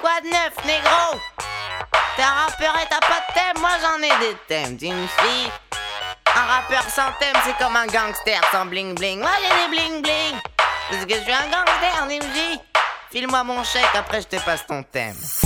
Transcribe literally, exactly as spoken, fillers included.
Quoi de neuf, négro? T'es un rappeur et t'as pas de thème? Moi j'en ai des thèmes, tu me suis? Un rappeur sans thème, c'est comme un gangster sans bling bling. Moi j'ai des bling bling, parce que je suis un gangster, tu me suis? File-moi mon chèque, après je te passe ton thème.